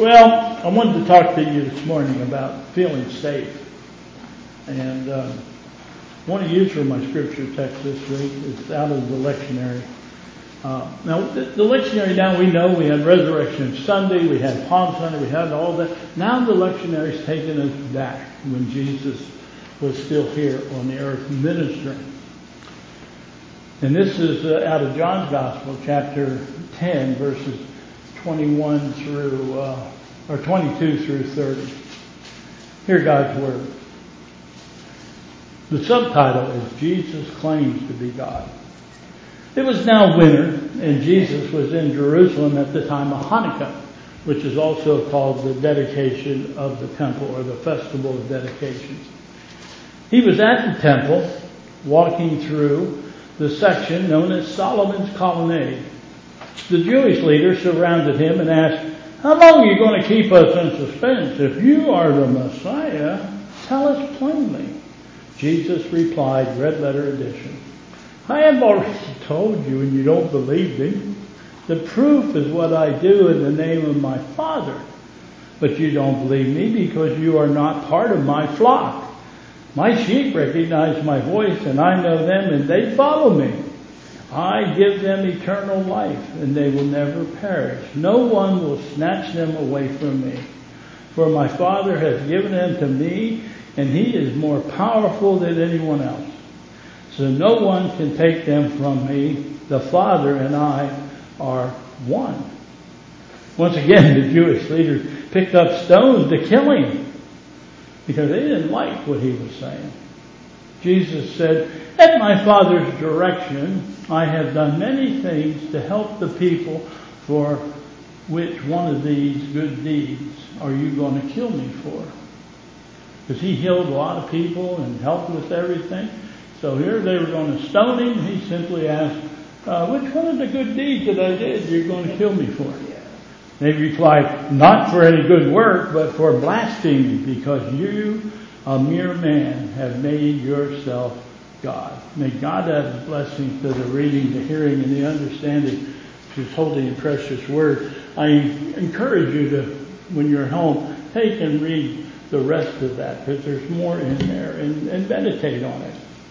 Well, I wanted to talk to you this morning about feeling safe. And I want to use for my scripture text this week. It's out of the lectionary. Now, the lectionary, now we know we had Resurrection Sunday, we had Palm Sunday, we had all that. Now the lectionary's taken us back when Jesus was still here on the earth ministering. And this is out of John's Gospel, chapter 10, verses 21 through, or 22 through 30. Hear God's Word. The subtitle is Jesus Claims to Be God. It was now winter, and Jesus was in Jerusalem at the time of Hanukkah, which is also called the dedication of the temple, or the festival of dedications. He was at the temple, walking through the section known as Solomon's Colonnade. The Jewish leaders surrounded him and asked, "How long are you going to keep us in suspense? If you are the Messiah, tell us plainly." Jesus replied, red letter edition, "I have already told you and you don't believe me. The proof is what I do in the name of my Father. But you don't believe me because you are not part of my flock. My sheep recognize my voice and I know them and they follow me. I give them eternal life and they will never perish. No one will snatch them away from me. For my Father has given them to me and he is more powerful than anyone else. So no one can take them from me. The Father and I are one." Once again, the Jewish leaders picked up stones to kill him because they didn't like what he was saying. Jesus said, "At my Father's direction, I have done many things to help the people. For which one of these good deeds are you going to kill me for?" Because he healed a lot of people and helped with everything. So here they were going to stone him. He simply asked, "Which one of the good deeds that I did you're going to kill me for?" They replied, "Not for any good work, but for blasphemy, because you, a mere man, have made yourself God." May God add His blessings to the reading, the hearing, and the understanding of His holy and precious Word. I encourage you to, when you're home, take and read the rest of that, because there's more in there, and meditate on it.